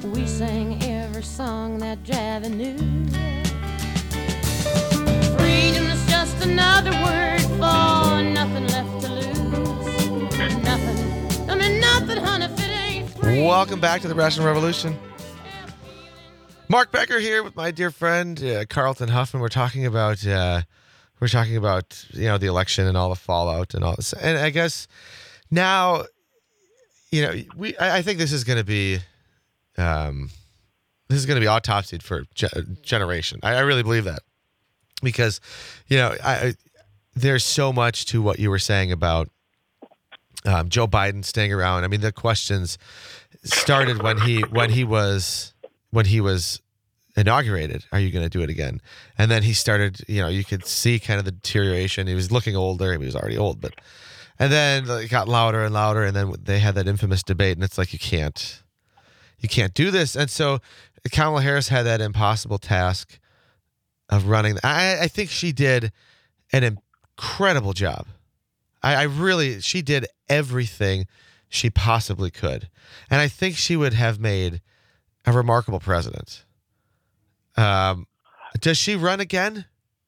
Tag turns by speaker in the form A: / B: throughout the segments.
A: We sang every song that Javi knew. Freedom is just another word for nothing left to lose. Nothing. I mean nothing, honey, if it ain't free.
B: Welcome back to the Rational Revolution. Mark Becker here with my dear friend Carlton Huffman. We're talking about the election and all the fallout and all this. And I guess now, I think this is going to be autopsied for generation. I really believe that because there's so much to what you were saying about Joe Biden staying around. I mean, the questions started when he was inaugurated. Are you going to do it again? And then he started, you could see kind of the deterioration. He was looking older. He was already old, and then it got louder and louder. And then they had that infamous debate, and it's like, you can't do this. And so Kamala Harris had that impossible task of running. I think she did an incredible job. She did everything she possibly could. And I think she would have made a remarkable president. Does she run again?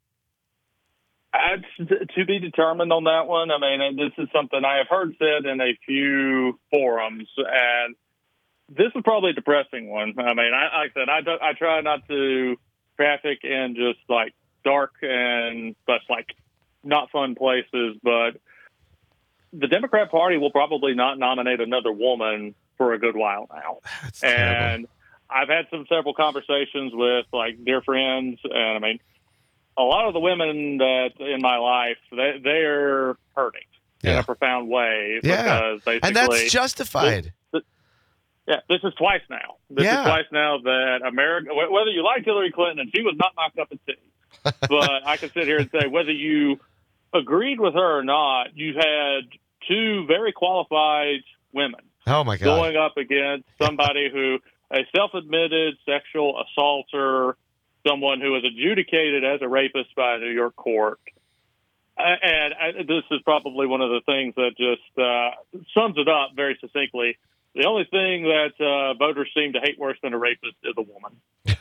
C: To be determined on that one. I mean, this is something I have heard said in a few forums, and this is probably a depressing one. I mean, like I said, I try not to traffic in just like dark and but like not fun places, but the Democrat Party will probably not nominate another woman for a good while now.
B: That's terrible.
C: And I've had several conversations with like dear friends, and I mean, a lot of the women that in my life, they're hurting in a profound way.
B: Yeah,
C: because basically,
B: and that's justified.
C: This is twice now. This is twice now that America, whether you like Hillary Clinton, and she was not knocked up in tea, but I can sit here and say whether you agreed with her or not, you had two very qualified women.
B: Oh my God.
C: Going up against somebody who, a self-admitted sexual assaulter, someone who was adjudicated as a rapist by a New York court. And this is probably one of the things that just sums it up very succinctly. The only thing that voters seem to hate worse than a rapist is a woman.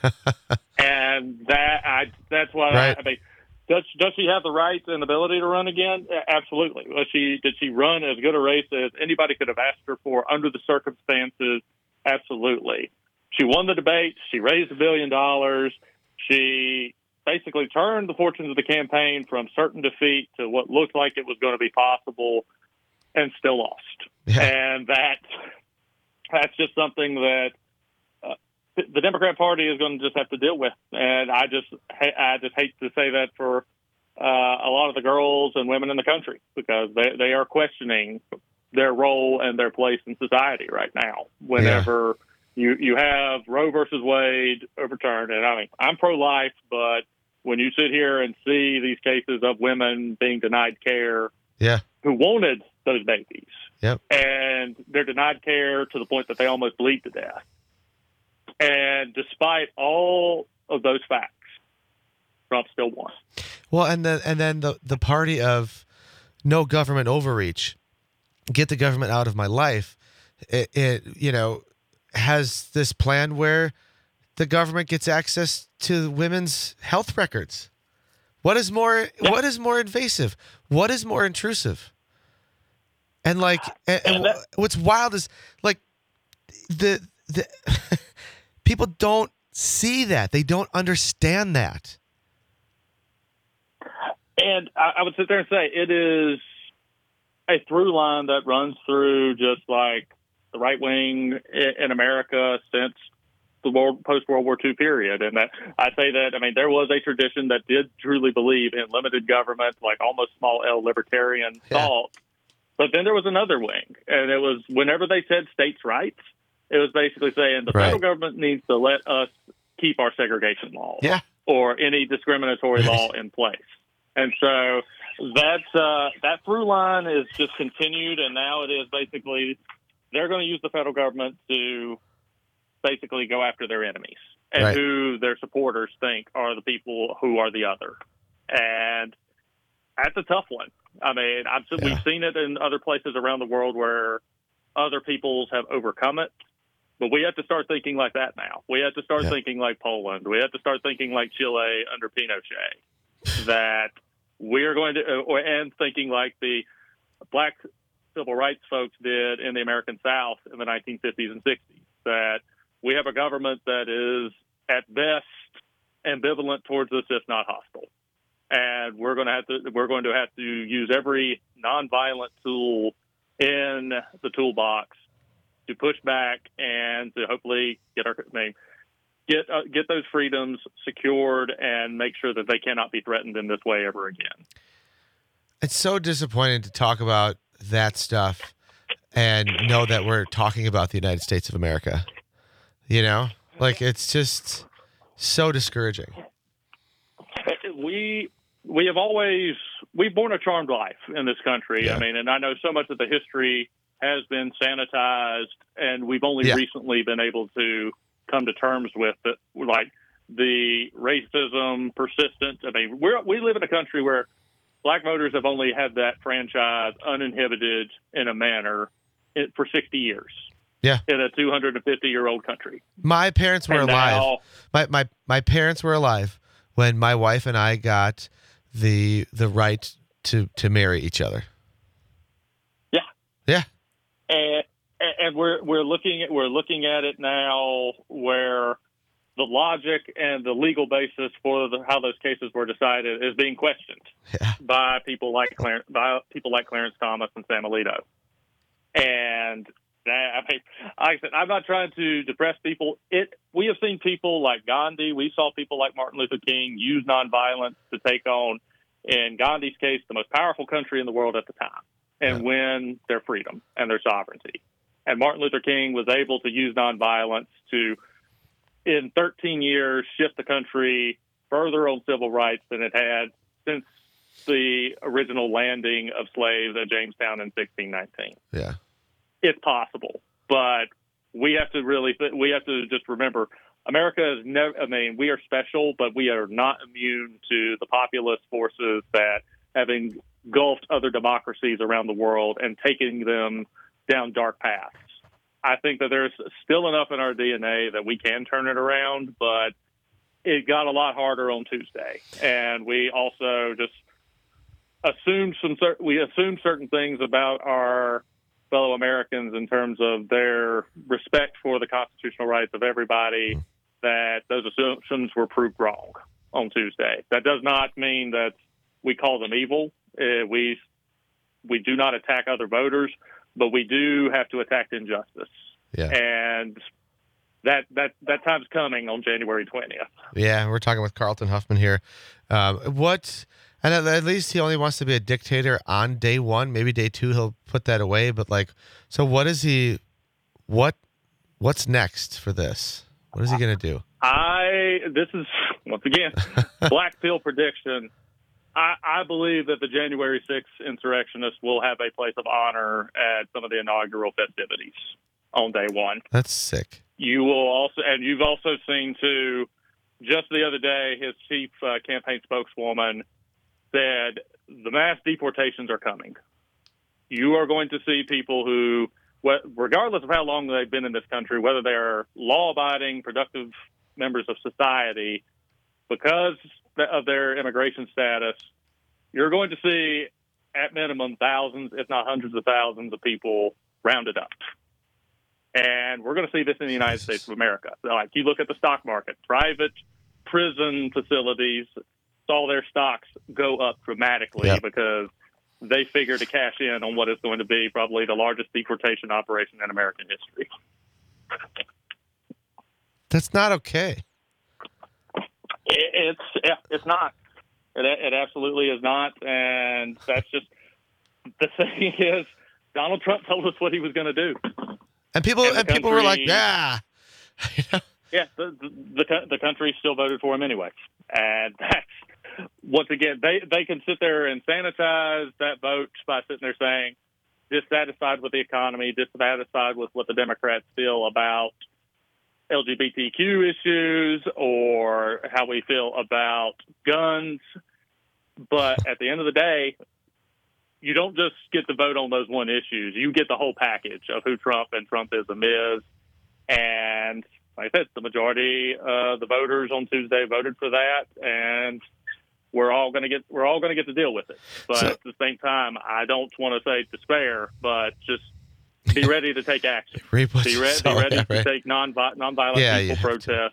C: And that's why
B: right.
C: I mean, does she have the right and ability to run again? Absolutely. Did she run as good a race as anybody could have asked her for under the circumstances? Absolutely. She won the debate. She raised $1 billion. She basically turned the fortunes of the campaign from certain defeat to what looked like it was going to be possible, and still lost.
B: Yeah.
C: And that's just something that the Democrat Party is going to just have to deal with. And I just hate to say that for a lot of the girls and women in the country, because they are questioning their role and their place in society right now. Whenever you have Roe versus Wade overturned, and I mean, I'm pro-life, but when you sit here and see these cases of women being denied care, who wanted those babies, and they're denied care to the point that they almost bleed to death. And despite all of those facts, Trump still won.
B: Well, and then the party of no government overreach, get the government out of my life, it has this plan where the government gets access to women's health records. What is more invasive? What is more intrusive? And what's wild is like the people don't see that. They don't understand that.
C: And I would sit there and say it is a through line that runs through just like the right wing in America since the post-World War II period. And that I say that, I mean, there was a tradition that did truly believe in limited government, like almost small L libertarian thought. But then there was another wing, and it was whenever they said states' rights, it was basically saying the federal government needs to let us keep our segregation laws or any discriminatory law in place. And so that through line is just continued, and now it is basically they're going to use the federal government to basically go after their enemies and who their supporters think are the people who are the other. And that's a tough one. I mean, we've seen it in other places around the world where other peoples have overcome it. But we have to start thinking like that now. We have to start
B: Yeah.
C: thinking like Poland. We have to start thinking like Chile under Pinochet. That we are going to, and thinking like the black civil rights folks did in the American South in the 1950s and 60s. That we have a government that is at best ambivalent towards us, if not hostile. And we're going to have to use every nonviolent tool in the toolbox to push back and to hopefully get those freedoms secured and make sure that they cannot be threatened in this way ever again.
B: It's so disappointing to talk about that stuff and know that we're talking about the United States of America. You know, like it's just so discouraging.
C: We've borne a charmed life in this country.
B: Yeah.
C: I mean, and I know so much of the history has been sanitized, and we've only recently been able to come to terms with it, like the racism persistent. I mean, we live in a country where black voters have only had that franchise uninhibited in a manner for 60 years.
B: Yeah.
C: In a 250-year-old country.
B: My parents were alive. My parents were alive when my wife and I got the right to marry each other.
C: Yeah.
B: Yeah.
C: And we're looking at it now where the logic and the legal basis for how those cases were decided is being questioned by people like Clarence Thomas and Sam Alito. And like I said, I'm not trying to depress people. We have seen people like Gandhi. We saw people like Martin Luther King use nonviolence to take on, in Gandhi's case, the most powerful country in the world at the time and win their freedom and their sovereignty. And Martin Luther King was able to use nonviolence to, in 13 years, shift the country further on civil rights than it had since the original landing of slaves at Jamestown in 1619.
B: Yeah.
C: It's possible, but we have to just remember America is never, I mean, we are special, but we are not immune to the populist forces that have engulfed other democracies around the world and taking them down dark paths. I think that there's still enough in our DNA that we can turn it around, but it got a lot harder on Tuesday. And we also just assumed certain things about our fellow Americans in terms of their respect for the constitutional rights of everybody, that those assumptions were proved wrong on Tuesday. That does not mean that we call them evil. We do not attack other voters, but we do have to attack injustice.
B: Yeah.
C: And that time's coming on January 20th.
B: Yeah, we're talking with Carlton Huffman here. And at least he only wants to be a dictator on day one. Maybe day two he'll put that away. But so what is he? What's next for this? What is he going to do?
C: This is once again black pill prediction. I believe that the January 6th insurrectionists will have a place of honor at some of the inaugural festivities on day one.
B: That's sick.
C: You've also seen too. Just the other day, his chief campaign spokeswoman said the mass deportations are coming. You are going to see people who, regardless of how long they've been in this country, whether they're law-abiding, productive members of society, because of their immigration status, you're going to see, at minimum, thousands, if not hundreds of thousands of people rounded up. And we're going to see this in the United States of America. Like, you look at the stock market, private prison facilities saw their stocks go up dramatically because they figure to cash in on what is going to be probably the largest deportation operation in American history.
B: That's not okay.
C: It's not. It absolutely is not. And that's just, the thing is, Donald Trump told us what he was going to do.
B: And people were like, yeah.
C: Yeah, the country still voted for him anyway. And that's, once again, they can sit there and sanitize that vote by sitting there saying, dissatisfied with the economy, dissatisfied with what the Democrats feel about LGBTQ issues or how we feel about guns. But at the end of the day, you don't just get to vote on those one issues. You get the whole package of who Trump and Trumpism is. And like I said, the majority of the voters on Tuesday voted for that, and we're all going to get to deal with it. But at the same time, I don't want to say despair, but just be ready to take action. Be ready to take nonviolent peaceful protests.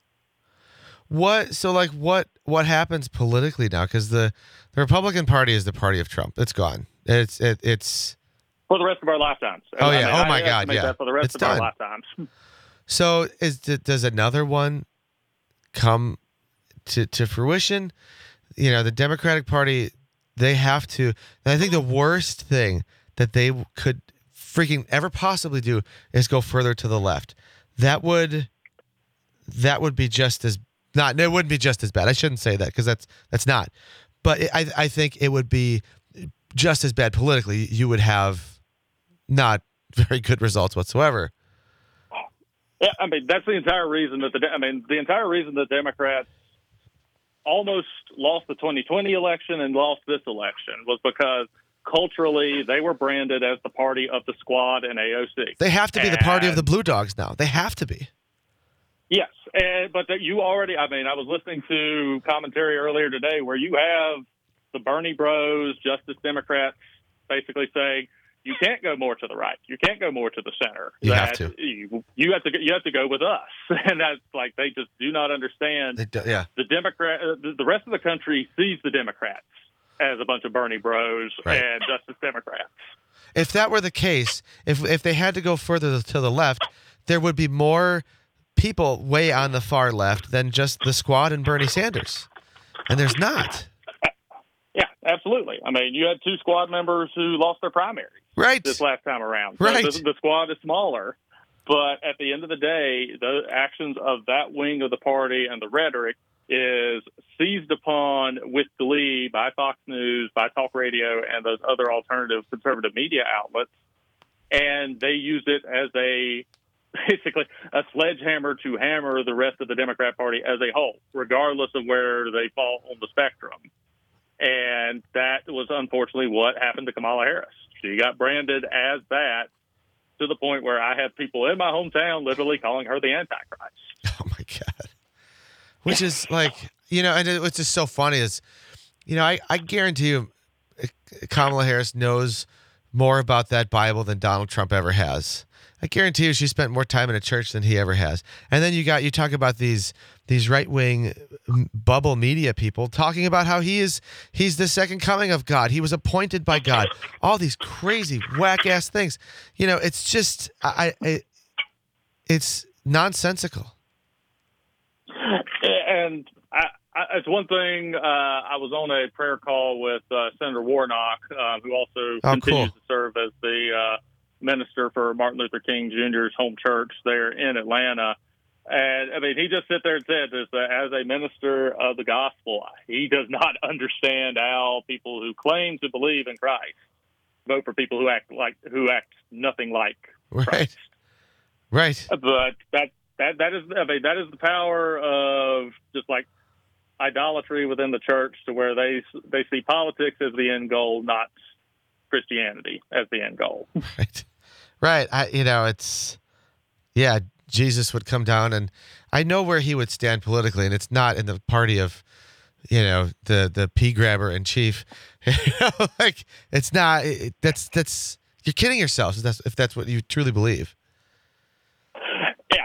B: What happens politically now? Because the Republican Party is the party of Trump. It's gone. It's
C: for the rest of our lifetimes.
B: Oh yeah. My God. Yeah.
C: That for the rest of our lifetimes.
B: So does another one come to fruition? The Democratic Party, they have to. And I think the worst thing that they could freaking ever possibly do is go further to the left. That would be just as not. It wouldn't be just as bad. I shouldn't say that because that's not. But I think it would be just as bad politically. You would have not very good results whatsoever.
C: Yeah, that's the entire reason that the entire reason the Democrats almost lost the 2020 election and lost this election was because culturally they were branded as the party of the squad and AOC.
B: They have to be the party of the Blue Dogs now. They have to be.
C: Yes, but you already. I was listening to commentary earlier today where you have the Bernie Bros, Justice Democrats, basically saying you can't go more to the right, you can't go more to the center.
B: You have to.
C: You have to go with us, and that's like they just do not understand.
B: Yeah.
C: The rest of the country sees the Democrats as a bunch of Bernie Bros and Justice Democrats.
B: If that were the case, if they had to go further to the left, there would be more people way on the far left than just the squad and Bernie Sanders. And there's not.
C: Yeah, absolutely. You had 2 squad members who lost their primaries this last time around. So
B: right.
C: The squad is smaller, but at the end of the day, the actions of that wing of the party and the rhetoric is seized upon with glee by Fox News, by talk radio, and those other alternative conservative media outlets. And they use it as basically a sledgehammer to hammer the rest of the Democrat Party as a whole, regardless of where they fall on the spectrum. And that was unfortunately what happened to Kamala Harris. She got branded as that to the point where I have people in my hometown literally calling her the Antichrist.
B: Oh, my God. Which is like, and what's just so funny is, I guarantee you Kamala Harris knows more about that Bible than Donald Trump ever has. I guarantee you she spent more time in a church than he ever has. And then you talk about these right-wing bubble media people talking about how he's the second coming of God. He was appointed by God. All these crazy whack-ass things. It's just it's nonsensical.
C: And it's one thing. I was on a prayer call with Senator Warnock, who also continues to serve as the minister for Martin Luther King Jr.'s home church there in Atlanta. And he just sit there and said this, as a minister of the gospel, he does not understand how people who claim to believe in Christ vote for people who act nothing like Christ.
B: Right.
C: But that is the power of just like idolatry within the church, to where they see politics as the end goal, not Christianity as the end goal.
B: Right. Jesus would come down, and I know where he would stand politically, and it's not in the party of, the pea grabber in chief. It's not. That's you're kidding yourselves if that's what you truly believe.
C: Yeah,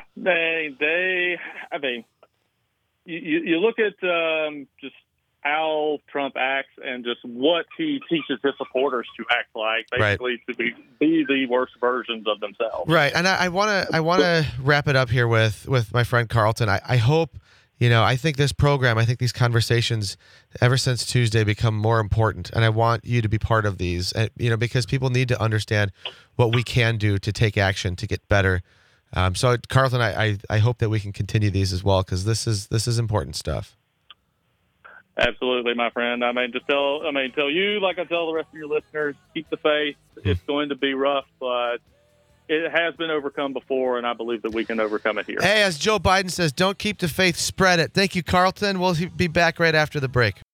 C: you look at just how Trump acts and just what he teaches his supporters to act like, basically to be the worst versions of themselves.
B: Right. And I want to wrap it up here with my friend Carlton. I hope, I think this program, I think these conversations ever since Tuesday become more important. And I want you to be part of these, because people need to understand what we can do to take action to get better. So Carlton, I hope that we can continue these as well, because this is important stuff.
C: Absolutely, my friend. Tell you, like I tell the rest of your listeners, keep the faith. It's going to be rough, but it has been overcome before, and I believe that we can overcome it here.
B: Hey, as Joe Biden says, don't keep the faith, spread it. Thank you, Carlton. We'll be back right after the break.